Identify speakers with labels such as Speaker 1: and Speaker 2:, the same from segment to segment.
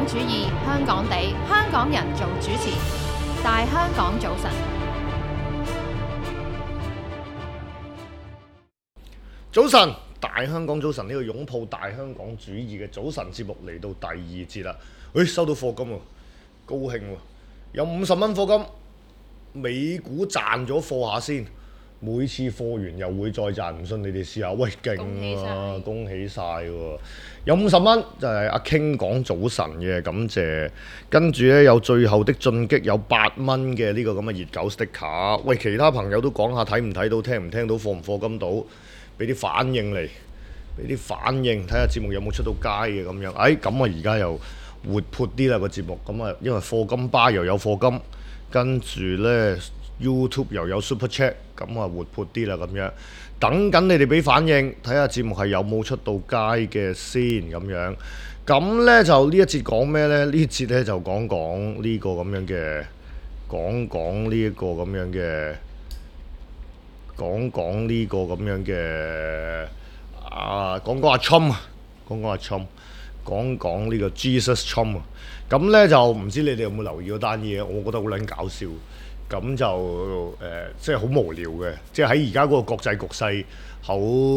Speaker 1: 港主義，香港地，香港人做主持。大香港早晨，
Speaker 2: 早晨，大香港早晨，呢個擁抱大香港主義嘅早晨節目嚟到第二節啦。收到課金喎，高興喎，有50蚊課金。美股賺咗貨下先，每次貨完又會再賺，唔信你哋試下。喂，勁啊！恭喜晒喎！有50蚊就係阿 King 講早晨嘅，感謝。跟住呢，有最後的進擊，有8蚊嘅呢個咁嘅熱狗 sticker。喂，其他朋友都講下睇唔睇到，聽唔聽到，課唔課金到，俾啲反應嚟，俾啲反應，睇下節目有冇出到街嘅咁樣。咁啊而家又活潑啲啦個節目，咁啊因為課金巴又有課金。跟住呢 YouTube 又有 Super Chat， 咁啊活潑啲啦咁樣，等緊你哋俾反應，睇下節目係有冇出到街嘅先咁樣。咁呢就呢一節講咩呢？呢節呢就講講呢個咁樣嘅，講講呢個咁樣嘅，講講呢個咁樣嘅講講阿 Trump 啊，講講阿 Trump， 講講呢個 Jesus Trump 啊。咁呢就唔知你哋有冇留意嗰單嘢？我覺得好撚搞笑，咁就即係好無聊嘅，即係喺而家嗰個國際局勢好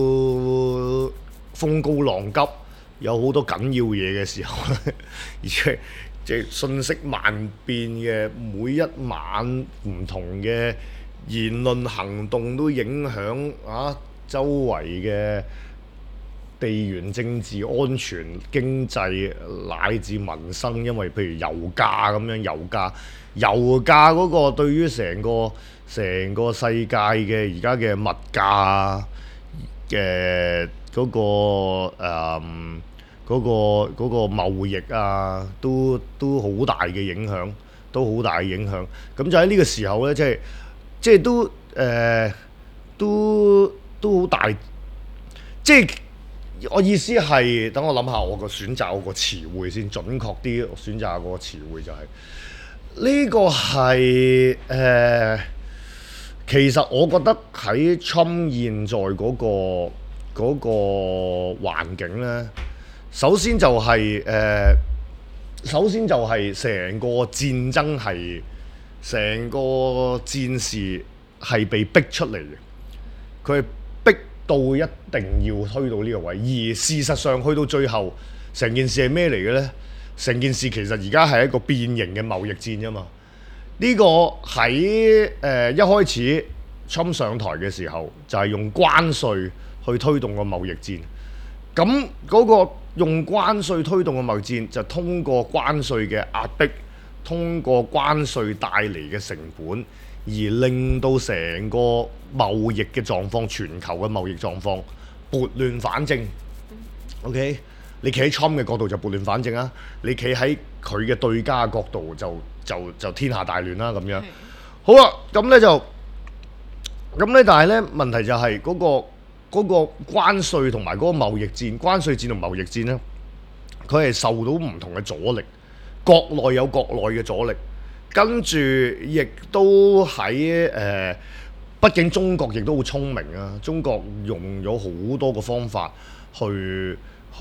Speaker 2: 風高浪急，有好多緊要嘢嘅時候，而且即係信息萬變嘅，每一晚唔同嘅言論行動都影響周圍嘅地緣政治、安全、經濟乃至民生，因為譬如油價咁樣，油價嗰個對於成個世界嘅而家嘅物價嘅嗰個貿易啊，都好大嘅影響，咁就喺呢個時候呢，即係都好大，即係。我意思係，等我諗下我個選擇，我個詞彙先準確啲。我選擇下個詞彙就係呢個係其實我覺得喺 Trump 現在嗰個環境呢，首先就係成個戰爭係成個戰事係被逼出嚟嘅，佢係逼到一定要推到呢個位，而事實上去到最後，成件事係咩嚟嘅呢？成件事其實而家係一個變形嘅貿易戰啫嘛。呢個喺一開始 Trump 上台嘅時候，就係用關稅去推動個貿易戰。咁嗰個用關稅推動嘅貿易戰，就通過關稅嘅壓迫，通過關稅帶嚟嘅成本，而令到成個貿易嘅狀況，全球嘅貿易狀況撥亂反正。OK， 你企喺 Trump 嘅角度就撥亂反正啦，你企喺佢嘅對家嘅角度就天下大亂啦咁樣。好啦，咁咧，但係咧問題就係嗰個關稅同埋嗰個貿易戰，關稅戰同貿易戰咧，佢係受到唔同嘅阻力，國內有國內嘅阻力。跟住亦都喺畢竟中國亦都好聰明啊！中國用咗好多個方法去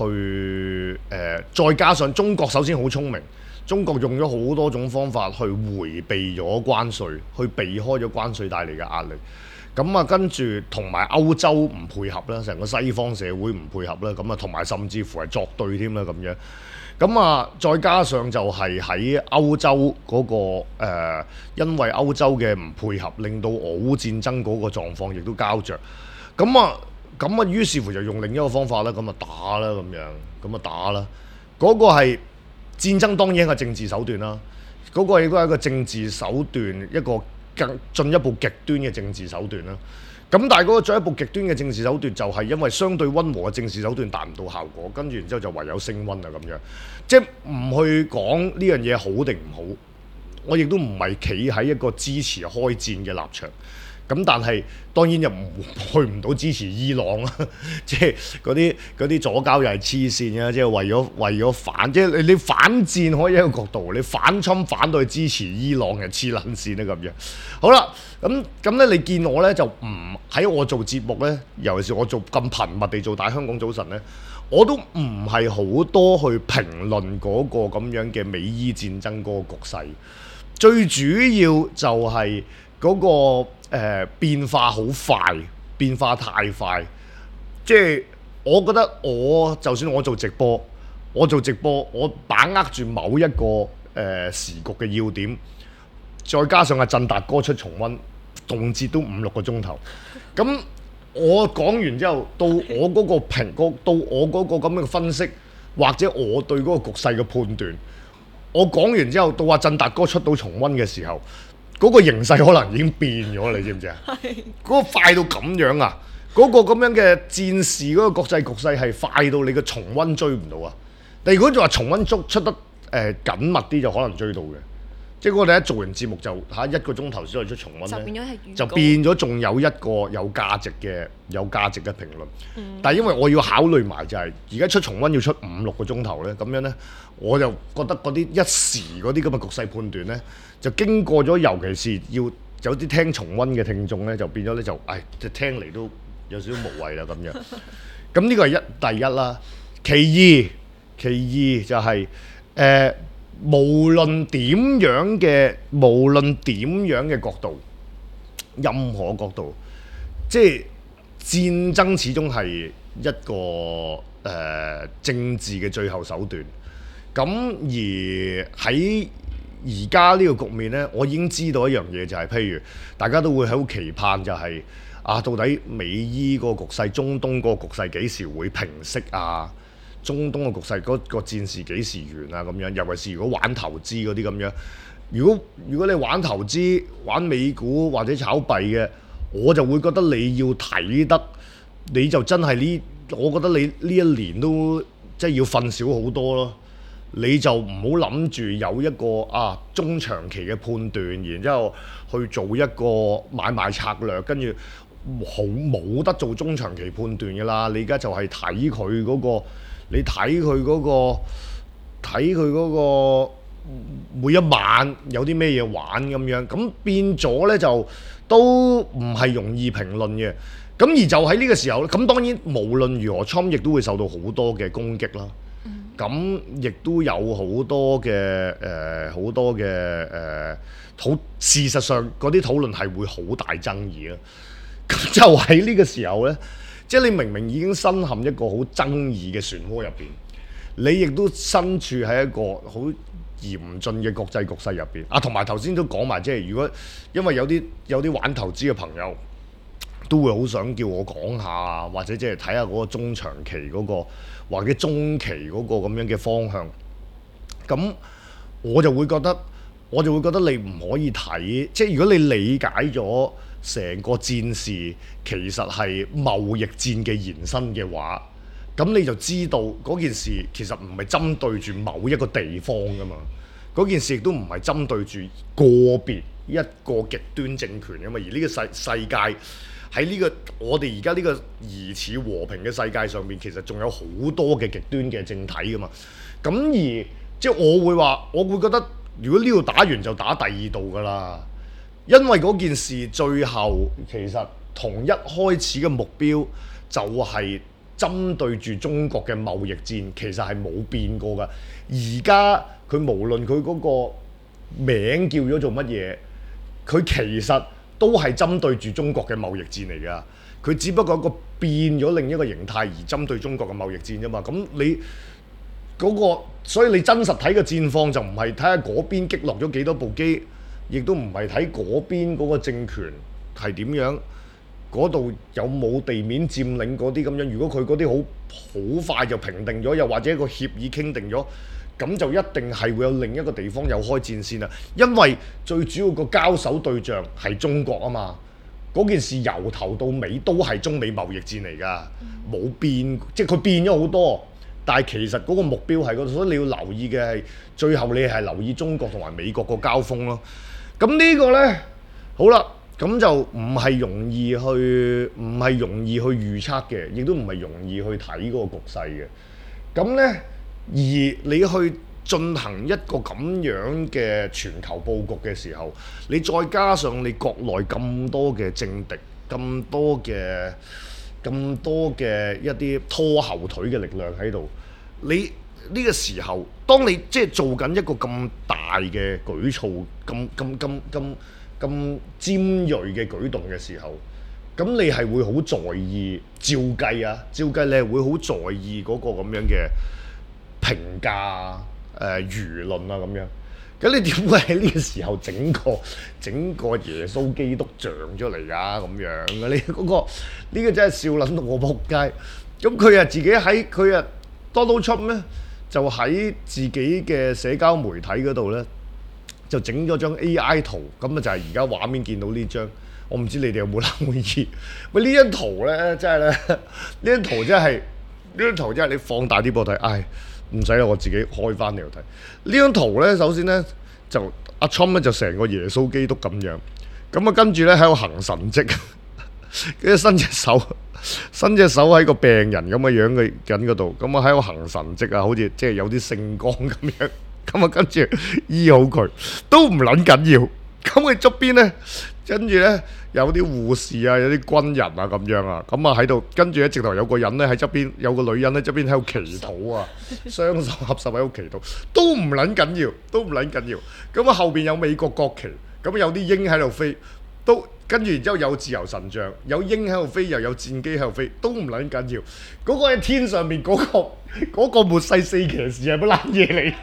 Speaker 2: 再加上中國首先好聰明，中國用咗好多種方法去迴避咗關稅，去避開咗關稅帶嚟嘅壓力。咁啊，跟住同埋歐洲唔配合啦，成個西方社會唔配合啦，咁啊，同埋甚至乎係作對添啦咁樣。咁啊，再加上就係喺歐洲嗰個因為歐洲嘅唔配合，令到俄烏戰爭嗰個狀況亦都膠着。咁啊，於是乎就用另一個方法啦，咁啊打啦咁樣，咁啊打啦。嗰個係戰爭，當然係政治手段啦。嗰個亦都係一個政治手段，一個更進一步極端嘅政治手段啦。咁但係嗰個進一步極端嘅政治手段就係因為相對溫和嘅政治手段達唔到效果，跟住然之後就唯有升溫啊咁樣，即係唔去講呢樣嘢好定唔好，我亦都唔係企喺一個支持開戰嘅立場。咁但係當然又去唔到支持伊朗啦，即係嗰啲左膠又係黐線嘅，即係為咗反，即係你反戰可以一個角度，你反侵反到去支持伊朗嘅黐撚線啦咁樣。好啦，咁咧你見我咧就唔喺我做節目咧，尤其是我做咁頻密地做大香港早晨咧， 我都唔係好多去評論嗰個咁樣嘅美伊戰爭嗰個局勢。最主要就係嗰個變化好快，變化太快。即係我覺得就算我做直播，我把握住某一個時局嘅要點，再加上阿振達哥出重溫，動輒都5-6個鐘頭。咁我講完之後，到我嗰個到我嗰個咁嘅分析，或者我對嗰個局勢嘅判斷，我講完之後，到阿振達哥出到重溫嘅時候，嗰個形勢可能已經變咗，你知唔知啊？嗰個快到咁樣啊！嗰個咁樣嘅戰事嗰個國際局勢係快到你嘅重溫追唔到啊！但如果就話重溫出得緊密啲，就可能追到嘅。即係我哋一做完節目就1個鐘頭先可以出重溫咧，就變咗仲有一個有價值嘅評論。但係因為我要考慮埋就係而家出重溫要出5-6個鐘頭咧，咁樣咧我就覺得嗰啲一時嗰啲咁嘅局勢判斷咧，就經過咗，尤其是要有啲聽重溫嘅聽眾咧，就變咗咧就聽嚟都有少少無謂啦咁樣。咁呢個係第一啦。其二就係無論點樣嘅角度，任何角度，即係戰爭始終係一個政治嘅最後手段。咁而喺而家呢個局面呢，我已經知道一樣嘢就係，譬如大家都會好期盼就係到底美伊個局勢、中東個局勢幾時會平息啊？中東嘅局勢嗰個戰事幾時完啊？咁樣，尤其是如果玩投資嗰啲咁樣，如果你玩投資、玩美股或者炒幣嘅，我就會覺得你要睇得，你就真係我覺得你呢一年都即係要瞓少好多咯。你就唔好諗住有一個中長期嘅判斷，然之後去做一個買賣策略，跟住冇得做中長期判斷㗎啦。你而家就係睇佢嗰個。你睇佢嗰個每一晚有啲咩嘢玩咁樣，咁變咗呢就都唔係容易評論嘅。咁而就喺呢個時候，咁當然無論如何，Trump 亦都會受到好多嘅攻擊啦。咁亦都有好多嘅事實上嗰啲討論係會好大爭議啦。咁就喺呢個時候呢。即係你明明已經身陷一個好爭議嘅漩渦入邊，你亦都身處喺一個好嚴峻嘅國際局勢入邊。同埋頭先都講埋，即係如果因為有啲玩投資嘅朋友都會好想叫我講下，或者即係睇下嗰個中長期嗰個或者中期嗰個咁樣嘅方向。咁我就會覺得你唔可以睇，即係如果你理解咗成個戰事其實係貿易戰嘅延伸嘅話，咁你就知道嗰件事其實唔係針對住某一個地方噶嘛，嗰件事亦都唔係針對住個別一個極端政權噶嘛，而呢個世界喺呢個我哋而家呢個疑似和平嘅世界上面，其實仲有好多嘅極端嘅政體噶嘛。咁而即係我會覺得，如果呢度打完就打第二度噶啦。因為嗰件事最後其實同一開始嘅目標就係針對住中國嘅貿易戰，其實係冇變過㗎。而家佢無論佢嗰個名叫咗做乜嘢，佢其實都係針對住中國嘅貿易戰嚟㗎。佢只不過一個變咗另一個形態而針對中國嘅貿易戰啫嘛。咁你嗰個，所以你真實睇嘅戰況就唔係睇下嗰邊擊落咗幾多部機。亦都唔係睇嗰邊嗰個政權係點樣，嗰度有冇地面佔領嗰啲咁樣。如果佢嗰啲好快就平定咗，又或者個協議傾定咗，咁就一定係會有另一個地方有開戰線啦。因為最主要個交手對象係中國啊嘛，嗰件事由頭到尾都係中美貿易戰嚟㗎，冇變，即係佢變咗好多。但係其實嗰個目標係嗰度，所以你要留意嘅係最後你係留意中國同埋美國個交鋒咯。咁呢個呢，好啦，咁就唔係容易去預測嘅，亦都唔係容易去睇嗰個局勢嘅。咁呢，而你去進行一個咁樣嘅全球佈局嘅時候，你再加上你國內咁多嘅政敵，咁多嘅咁多嘅一啲拖後腿嘅力量喺度，你呢個時候，當你即係做緊一個咁大嘅舉措、咁尖鋭嘅舉動嘅時候，咁你係會好在意，照計你係會好在意嗰個咁樣嘅評價啊、輿論啊咁樣。咁你點會喺呢個時候整個耶穌基督像出嚟啊咁樣嘅？呢個真係笑撚到我仆街。咁佢啊自己喺佢啊 Donald Trump 咧，就喺自己嘅社交媒體嗰度咧，就整咗張 AI 圖。咁啊就係而家畫面見到呢張。我唔知你哋有冇留意？喂，呢張圖咧，真係咧，呢張圖真係你放大啲俾我睇，唉，唔使啦，我自己開翻嚟度睇。呢張圖咧，首先咧就阿 Trump 咧就成個耶穌基督咁樣，咁啊跟住咧喺度行神蹟，跟住伸隻手喺個病人咁嘅樣嘅人嗰度，咁啊喺度行神蹟啊，好似即係有啲聖光咁樣，咁啊跟住醫好佢，都唔撚緊要。咁佢側邊咧，跟住咧有啲護士啊，有啲軍人啊咁樣啊，咁啊喺度，跟住咧直頭有個人咧喺側邊，有個女人喺側邊喺度祈禱啊，雙手合十喺度祈禱，都唔撚緊要。咁啊後邊有美國國旗，咁有啲鷹喺度飛，都跟住然之後有自由神像，有鷹喺度飛，又有戰機喺度飛，都唔撚緊要。嗰個喺天上面嗰個末世四騎士係乜撚嘢嚟？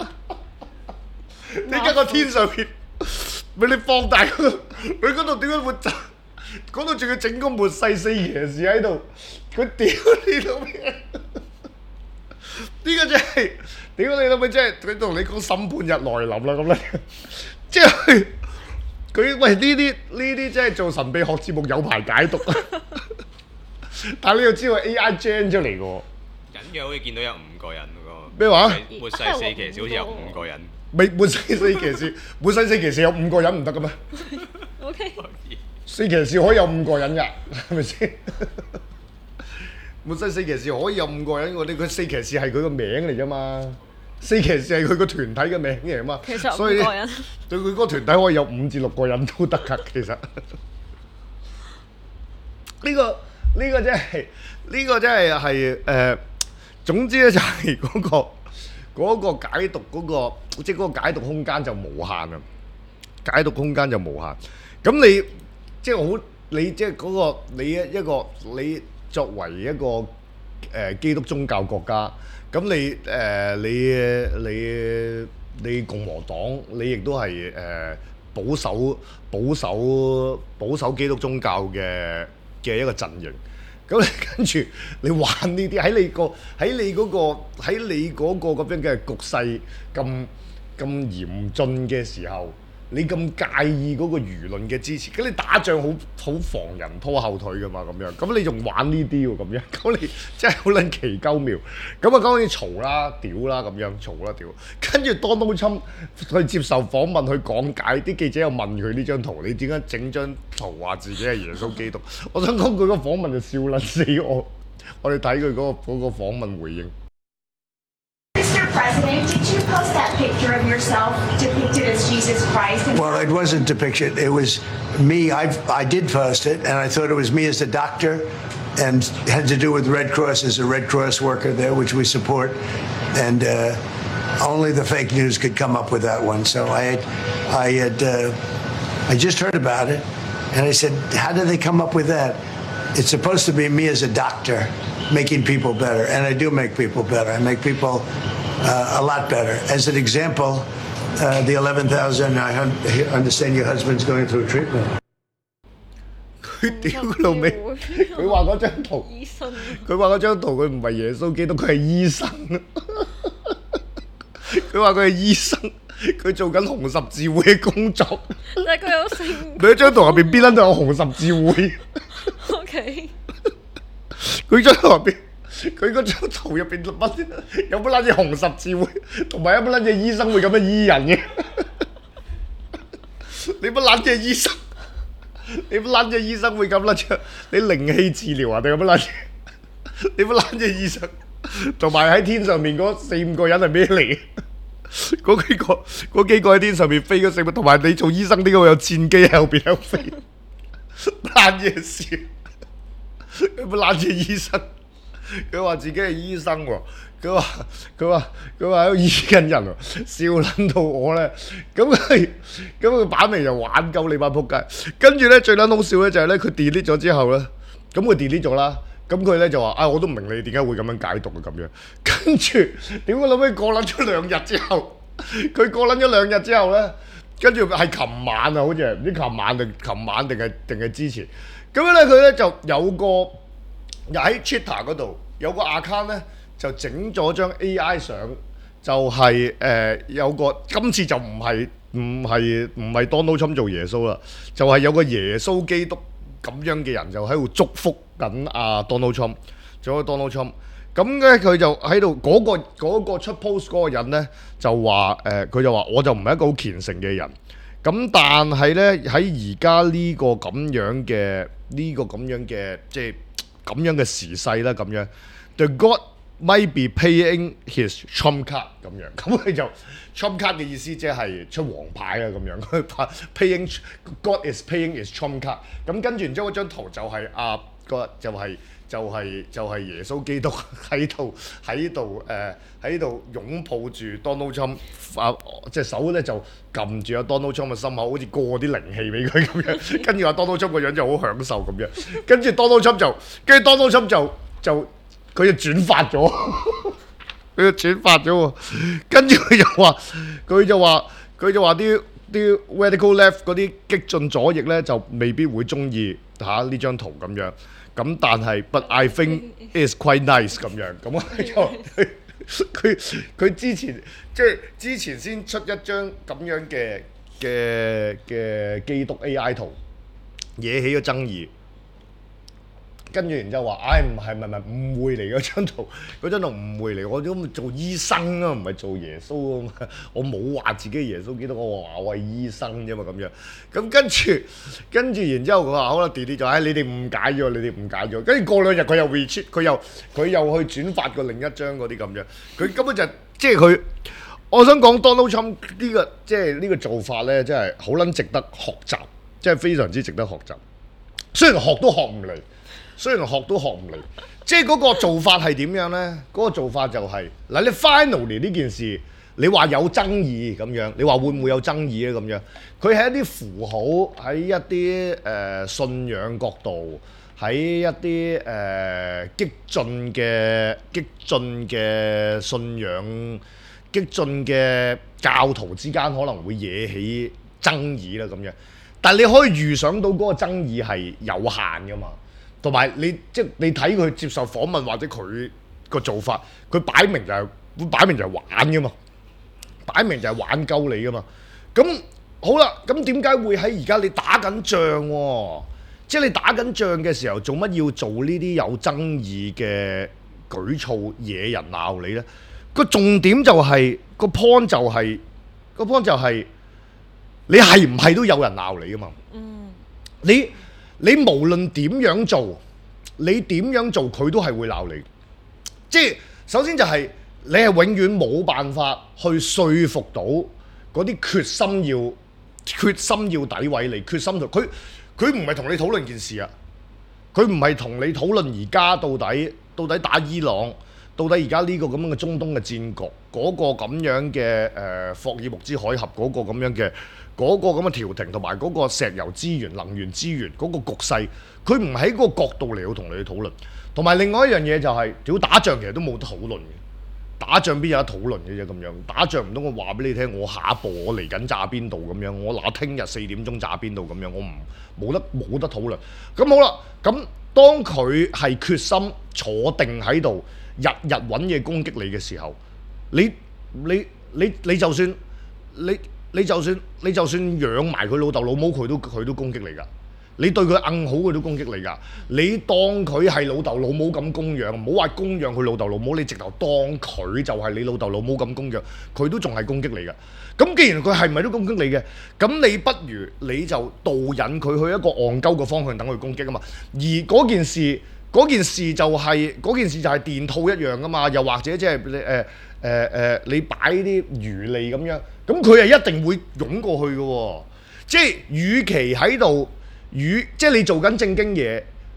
Speaker 2: 點解個天上面？咪你放大佢嗰度點解會嗰度仲要整個末世四騎士喺度？佢屌你老味！呢個真係屌你老味！真係佢同你講審判日來臨啦咁咧，即係佢喂呢啲真係做神秘學節目有排解讀啊！但係你又知道 AI gen 出嚟嘅喎，
Speaker 3: 隱約好似見到有5個人嗰個
Speaker 2: 咩話？
Speaker 3: 末世四騎士好似有5個人。
Speaker 2: 末世四騎士有5個人唔得嘅咩
Speaker 4: ？OK，
Speaker 2: 四騎士可以有5個人㗎，係咪先？末世四騎士可以有5個人，佢四騎士係佢個名嚟啫嘛，四騎士係佢個團體嘅名嚟嘛。
Speaker 4: 其實
Speaker 2: 所以
Speaker 4: 5個人
Speaker 2: 對佢嗰個團體可以有5至6個人都得㗎，其實。呢個真係總之咧就係嗰個解讀即係嗰個解讀空間就無限啊！解讀空間就無限。咁你即係好，你即係嗰個你作為一個基督宗教國家，咁你共和黨，你亦都係保守基督宗教嘅一個陣營。咁你跟住你玩呢啲喺你嗰個咁樣嘅局勢咁嚴峻嘅時候，你咁介意嗰個輿論嘅支持，咁你打仗好防人拖後腿噶嘛咁樣，咁你仲玩呢啲喎咁樣，咁你真係好撚奇鳩妙，咁啊當然嘈啦、屌啦咁樣，嘈啦屌，跟住Donald Trump去接受訪問去講解，啲記者又問佢呢張圖，你點解整張圖話自己係耶穌基督？我想講佢個訪問就笑撚死我哋睇佢嗰個訪問回應。
Speaker 5: Mr. President, did you post that picture of yourself depicted as Jesus Christ?
Speaker 6: Well, it wasn't depicted. It was me. I did post it, and I thought it was me as a doctor, and had to do with Red Cross as a Red Cross worker there, which we support. And only the fake news could come up with that one. So I just heard about it, and I said, how did they come up with that? It's supposed to be me as a doctor, making people better, and I do make people better. I make people a lot better. As an example, the 11,000, I understand your husband's going through treatment.
Speaker 2: 佢屌老味，佢話嗰張圖，佢唔係耶穌基督，佢係醫生。佢話佢係醫生，佢做緊紅十字會嘅工作。
Speaker 4: 但係佢有性。
Speaker 2: 佢張圖入邊邊撚都有紅十字會。
Speaker 4: OK。
Speaker 2: 佢張圖入邊，佢嗰張圖入邊有乜撚嘢紅十字會，同埋有乜撚嘢醫生會咁樣醫人嘅？你乜撚嘢醫生？你乜撚嘢醫生會咁撚嘢？你靈氣治療啊定係乜撚嘢？你乜撚嘢醫生？同埋喺天上面嗰4-5個人係咩嚟？嗰幾個喺天上面飛嗰4個，同埋你做醫生點解會有戰機喺後邊喺度飛？爛嘢事！ 佢攬住醫生，佢話自己係醫生喎。佢話喺度醫緊人喎，笑撚到我咧，咁佢擺明就玩鳩你班仆街。跟住咧最撚好笑咧就係咧佢 delete 咗之後咧，咁佢 delete 咗啦，咁佢咧就話我都唔明你點解會咁樣解讀嘅咁樣。跟住點解諗起過撚咗2日之後，佢過撚咗2日之後咧，跟住係琴晚啊，好似係唔知琴晚定係之前，咁樣咧佢咧就有個又喺 Twitter 嗰度有個 account 咧。就整咗張 AI 相，就係、有個今次就唔係 Donald Trump 做耶穌啦，就係、有個耶穌基督咁樣嘅人就喺度祝福緊阿 Donald Trump， 做咗 Donald Trump。咁咧佢就喺度嗰個出 post 嗰個人咧就話佢就話我就唔係一個好虔誠嘅人，咁但係咧喺而家呢個咁樣嘅即係咁樣嘅時勢啦，咁樣 The God might be paying his Trump card 咁樣，咁佢就 Trump card 嘅意思即係出黃牌啊咁樣，佢 paying God is paying his Trump card。咁跟住然之後嗰張圖就係就係耶穌基督喺度擁抱住 Donald Trump， 隻手咧就撳住阿 Donald Trump 嘅心口，好似過啲靈氣俾佢咁樣。跟住阿 Donald Trump 個樣就好享受咁樣。跟住 Donald Trump 就佢就轉發咗，喎。跟住佢就話啲 radical left 嗰啲激進左翼咧就未必會中意呢張圖咁樣。咁但係 ，but I think it's quite nice 咁樣。咁佢之前先出一張咁樣嘅基督 AI 圖，惹起咗爭議。跟住然之後話，唔係誤會嚟嗰張圖誤會嚟，我都做醫生啊，唔係做耶穌啊嘛，我冇話自己係耶穌基督，我話我係醫生啫嘛咁樣。咁跟住然之後佢話好啦 delete 咗，你哋誤解咗，跟住過2日佢又 retweet， 佢又去轉發過另一張嗰啲咁樣，佢根本就即係佢，我想講 Donald Trump 呢個即係呢個做法咧，真係好撚值得學習，即係非常之值得學習。雖然學都學唔嚟。即係嗰個做法係點樣呢？嗰個做法就係嗱，你 finally 呢件事，你話有爭議咁樣，你話會唔會有爭議咧咁樣？佢係一啲符號，喺一啲信仰角度，喺一啲激進嘅信仰、激進嘅教徒之間可能會惹起爭議啦咁樣。但係你可以預想到嗰個爭議係有限噶嘛。同埋你睇佢接受訪問或者佢個做法，佢擺明就係玩噶嘛，擺明就係玩鳩你噶嘛。咁好啦，咁點解會喺而家你打緊仗喎？即係你打緊仗嘅時候，做乜要做呢啲有爭議嘅舉措惹人鬧你呢？個重點就係個 point 就係你係唔係都有人鬧你噶嘛？你無論點樣做，佢都係會鬧你。即係首先就係你係永遠冇辦法去說服到嗰啲決心要詆毀你，決心佢唔係同你討論件事啊，佢唔係同你討論而家到底打伊朗，到底而家呢個咁樣嘅中東嘅戰局，嗰個咁樣嘅霍爾木茲海峽嗰個咁樣嘅。嗰個咁嘅調停同埋嗰個石油資源、能源資源嗰個局勢，佢唔喺嗰個角度嚟到同你去討論。同埋另外一樣嘢就係，屌打仗其實都冇得討論嘅，打仗邊有得討論嘅啫咁樣？打仗唔通我話俾你聽，我下一步我嚟緊炸邊度咁樣？我嗱聽日4點鐘炸邊度咁樣？我冇得討論。咁好啦，咁當佢係決心坐定喺度，日日揾嘢攻擊你嘅時候，你就算養埋佢老豆老母，佢都攻擊你㗎。你對佢硬好，佢都攻擊你㗎。你當佢係老豆老母咁供養，唔好話供養佢老豆老母，你直頭當佢就係你老豆老母咁供養，佢都仲係攻擊你㗎。咁既然佢係咪都攻擊你嘅，咁你不如你就導引佢去一個戇鳩嘅方向等佢攻擊啊嘛。而嗰件事就係電套一樣㗎嘛。又或者即係你擺啲魚餌咁樣，咁佢係一定會湧過去嘅喎。即係與其喺度即係你做緊正經嘢，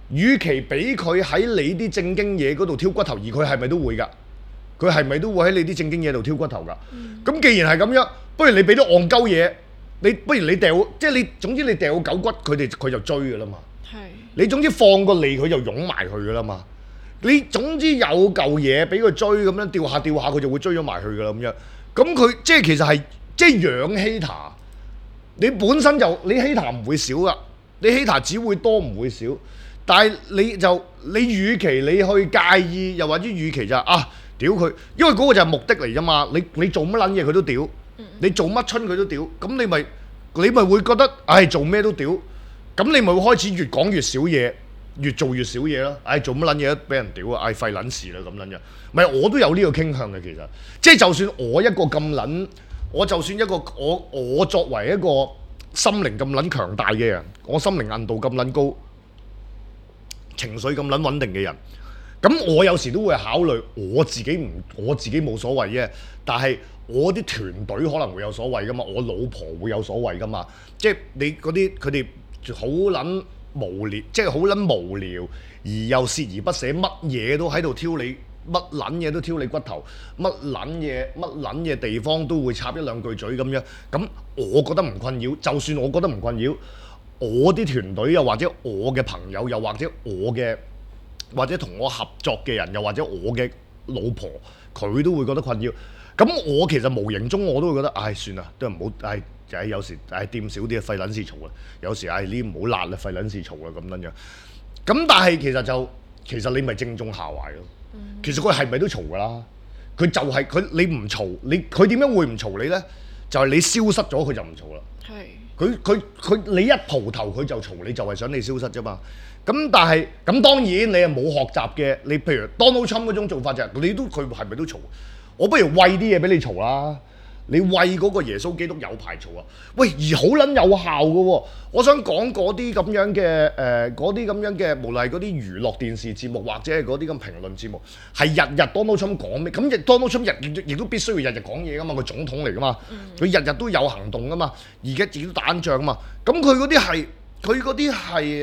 Speaker 2: 與其俾佢喺你啲正經嘢嗰度挑骨頭，而佢係咪都會㗎？佢係咪都會喺你啲正經嘢度挑骨頭㗎？咁既然係咁樣，不如你俾啲戇鳩嘢，不如你掉，即係總之你掉狗骨，佢就追㗎啦嘛。
Speaker 4: 係。
Speaker 2: 你總之放個脷，佢就擁埋去㗎啦嘛。你總之有嚿嘢俾佢追咁樣掉下，佢就會追咗埋去㗎啦咁樣。咁佢即係其實係即係養 hater。你本身就你 hater 唔會少㗎，你 hater 只會多唔會少。但係你與其你去介意，又或者與其就屌佢，因為嗰個就係目的嚟啫嘛。你做乜撚嘢佢都屌，你做乜春佢都屌，咁你咪會覺得做咩都屌，咁你咪會開始越講越少嘢，越做越少嘢咯。做乜撚嘢都俾人屌啊！廢撚事啦咁撚樣，咪我都有呢個傾向嘅其實，即係就算我一個咁撚，我就算一個我作為一個心靈咁撚強大嘅人，我心靈韌度咁撚高，情緒咁撚穩定嘅人，咁我有時都會考慮我自己冇所謂啫，但係我啲團隊可能會有所謂噶嘛，我老婆會有所謂噶嘛，即係你嗰啲佢哋好撚無聊，即係好撚無聊，而又鍥而不捨，乜嘢都喺度挑你，乜撚嘢都挑你骨頭，乜撚嘢地方都會插一兩句嘴咁樣，咁我覺得唔困擾，就算我覺得唔困擾。我啲團隊又或者我嘅朋友又或者同我合作嘅人又或者我嘅老婆佢都會覺得困擾。咁我其實無形中我都會覺得算啦，都唔好有時掂少啲費撚事嘈啦。有時呢唔好辣啦，費撚事嘈啦咁樣樣。咁但係其實你咪正中下懷咯。其實佢係咪都嘈㗎啦？佢就係你唔嘈，佢點樣會唔嘈你呢？就係你消失咗佢就唔嘈啦。係。你一蒲頭佢就嘈，你就係想你消失啫嘛。咁但係咁當然你係冇學習嘅，你譬如 Donald Trump 嗰種做法就係佢係咪都嘈？我不如餵啲嘢俾你嘈啦。你餵嗰個耶穌基督有排嘈啊！喂，而好撚有效嘅喎。我想講嗰啲咁樣嘅無論係嗰啲娛樂電視節目或者係嗰啲咁評論節目，係日日 Donald Trump 講咩？咁Donald Trump亦都必須要日日講嘢噶嘛，佢總統嚟噶嘛，佢日日都有行動噶嘛，而家自己都打緊仗啊嘛。咁佢嗰啲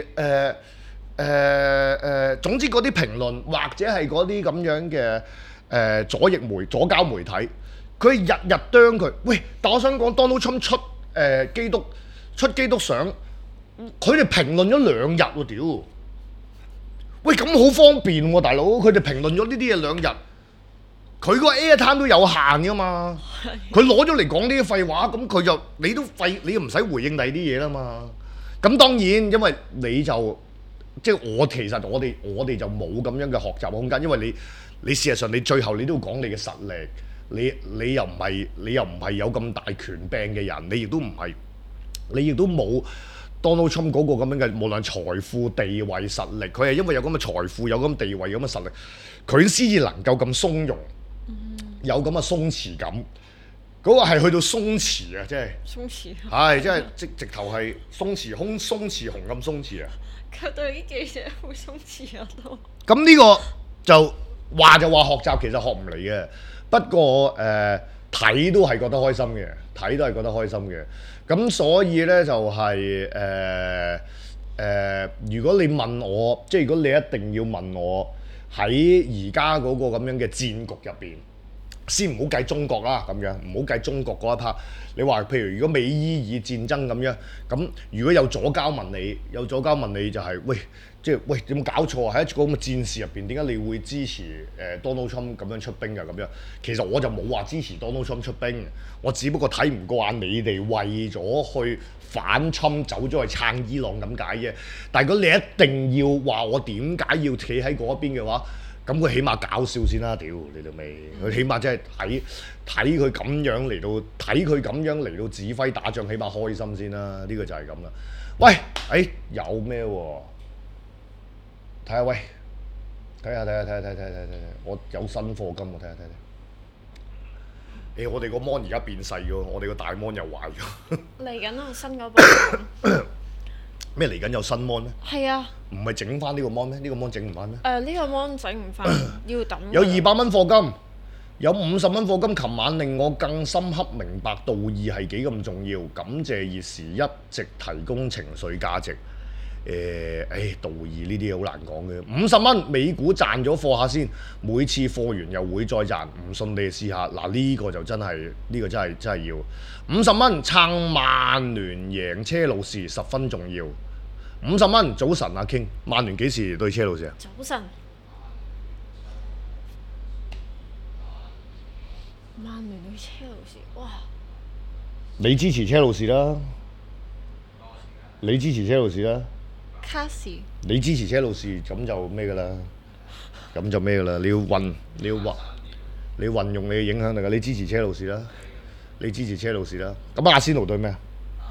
Speaker 2: 係總之嗰啲評論或者係嗰啲咁樣嘅左膠媒體。佢日日啄佢，喂！但我想講 Donald Trump 出基督相，佢哋評論咗2日喎，屌！喂，咁好方便喎，大佬！佢哋評論咗呢啲嘢2日，佢個 airtime 都有限噶嘛，佢攞咗嚟講呢啲廢話，咁佢就你又唔使回應第二啲嘢啦嘛。咁當然，因為你就即係其實我哋就冇咁樣嘅學習空間，因為你事實上你最後你都要講你嘅實力。你又唔係有咁大權柄嘅人，你亦都冇 Donald Trump 嗰個咁樣嘅，無論財富、地位、實力，佢係因為有咁嘅財富、有咁地位、有咁嘅實力，佢先至能夠咁鬆容，有咁嘅鬆弛感。嗰個係去到鬆弛啊，即係鬆弛，係即係直頭係鬆弛熊咁鬆弛啊！
Speaker 4: 佢對啲記者會鬆弛啊都。
Speaker 2: 咁呢個就話學習，其實學唔嚟嘅。不過睇都係覺得開心嘅，咁所以呢，就係如果你問我，即係如果你一定要問我喺而家嗰個咁樣嘅戰局入邊，先唔好計中國啦，咁樣唔好計中國嗰一 part。你話譬如如果美伊以戰爭咁樣，咁如果有左膠問你就係喂點搞錯啊？喺一個咁嘅戰事入邊，點解你會支持Donald Trump 咁樣出兵㗎？咁樣其實我就冇話支持 Donald Trump 出兵，我只不過睇唔過眼你哋為咗去反侵走咗去撐伊朗咁解啫。但係如果你一定要話我點解要企喺嗰一邊嘅話，咁佢起碼搞笑先啦，屌你老味！佢起碼真係睇佢咁樣嚟到指揮打仗，起碼開心先啦。呢個就係咁啦。喂，有咩喎？睇下喂，睇下，我有新課金喎，睇下。我哋個 mon 而家變細咗，我哋個大 mon 又壞咗。
Speaker 4: 嚟緊有新嗰部。
Speaker 2: 咩嚟緊有新 mon 咩？
Speaker 4: 係啊。
Speaker 2: 唔係整翻呢個 mon 咩？呢個 mon 整唔翻咩？
Speaker 4: 呢個 mon 整唔翻，要等。
Speaker 2: 有200蚊課金，有50蚊課金。琴晚令我更深刻明白道義係幾咁重要。感謝熱時一直提供情緒價值。 道義呢啲嘢好難講嘅。50蚊美股賺咗貨下先，每次貨完又會再賺，唔信你試下。嗱呢個就真係真係要50蚊撐曼聯贏車路士十分重要。50蚊早晨阿 King，曼聯幾時對車路士啊？
Speaker 4: 早晨。曼聯對車路士，哇！
Speaker 2: 你支持車路士啦，你支持車路士啦。
Speaker 4: 卡士。
Speaker 2: 你支持車路士咁就咩㗎啦？咁就咩㗎啦？你要運用你嘅影響力㗎。你支持車路士啦，你支持車路士啦。咁阿仙奴對咩啊？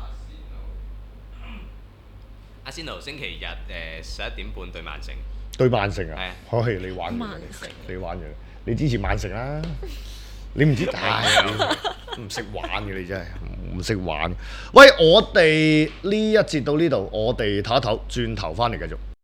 Speaker 3: 阿仙奴星期日11點半對曼城。
Speaker 2: 對曼城啊？
Speaker 3: 係啊。
Speaker 2: 你玩完
Speaker 4: 曼城。
Speaker 2: 你玩完，你支持曼城啦。你唔知，唔識玩嘅你真係唔識玩。喂，我哋呢一節到呢度，我哋唞一唞，轉頭翻嚟繼續。